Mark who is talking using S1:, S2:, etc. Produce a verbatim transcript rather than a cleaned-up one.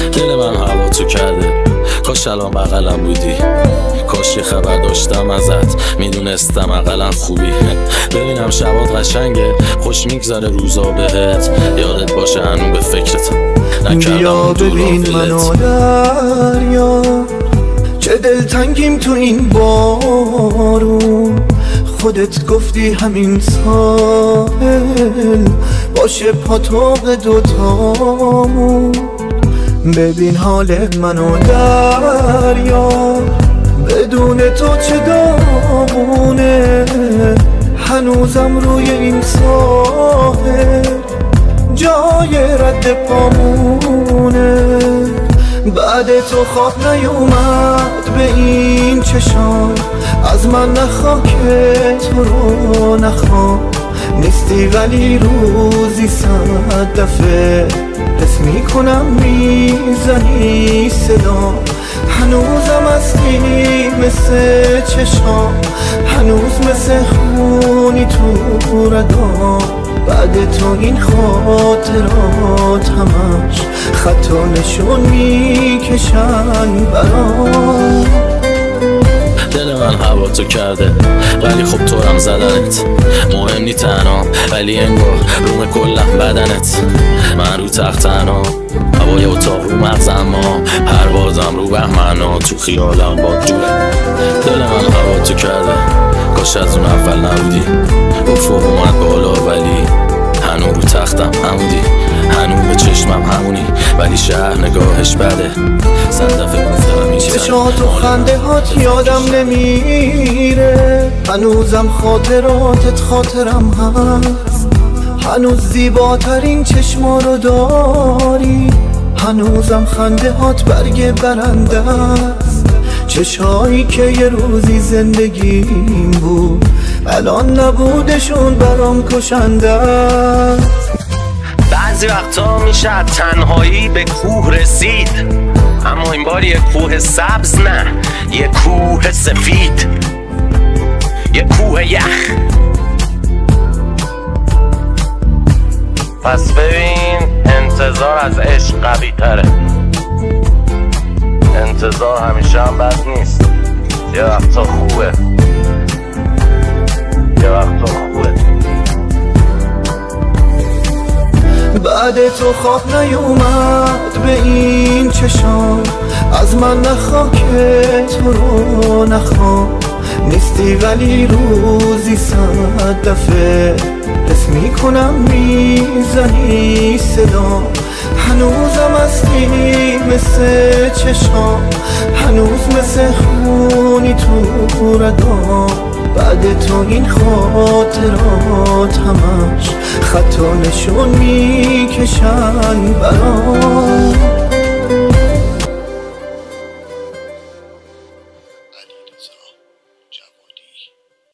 S1: دل من هوا تو کرده، کاش الان بغلم بودی، کاش یه خبر داشتم ازت، میدونستم اقلا خوبی. ببینم شبات قشنگه، خوش میگذره روزا بهت، یادت باشه هنو به فکرت
S2: بیا ببین منو دریا، چه دلتنگیم تو این بارون. خودت گفتی همین ساحل باشه پاتوق دوتامون. ببین حال منو دریا، بدون تو چه داغونه. هنوزم روی این ساحل جای رد پامونه. بعد تو خواب نیومد به این چشام، از من نخوا که تو رو نخوا. نیستی ولی روزی صد دفعه حس میکنم میزنی صدا. هنوزم هستی مثل چشام، هنوز مثل خونی تو رگام. بعد تو این خاطرات همش خط و نشون میکشن برام.
S1: دل من هوا تو کرده ولی خب تو هم زدنت، مهم نی تنها ولی انگار روم کلم بدنت. من رو تخت تنها، هوای اتاق رو مغز، اما پروازم رو بهمنا، تو خیالم با دوره. دل من هوا تو کرده، کاش از اون اول نبودی. افق اومد بالا ولی هنو رو تختم همونی، هنو به چشمم همونی، ولی شهر نگاهش بده. صد دفعه گفتم میشه
S2: چشات و خنده هات یادم نمیره، هنوزم خاطراتت خاطرم هست. هنوز زیباترین چشما رو داری، هنوزم خنده هات برگ برنده است. چشایی که یه روزی زندگیم بود الان نبودشون برام کشنده است.
S3: بعضی وقتا میشه تنهایی به کوه رسید، اما این بار یه کوه سبز نه، یه کوه سفید، یه کوه یخ. پس ببین انتظار از عشق قوی تره. انتظار همیشه هم بد نیست، یه وقتا خوبه، یه وقتا خوبه.
S2: بعد تو خواب نیومد به این چشام، از من نخوا که تو رو نخوا. نیستی ولی روزی صد دفعه حس میکنم میزنی صدا. هنوزم هستی مثل چشام، هنوز مثل خونی تو رگام. بعد تو این خاطرات همش خط و نشون میکشن برام.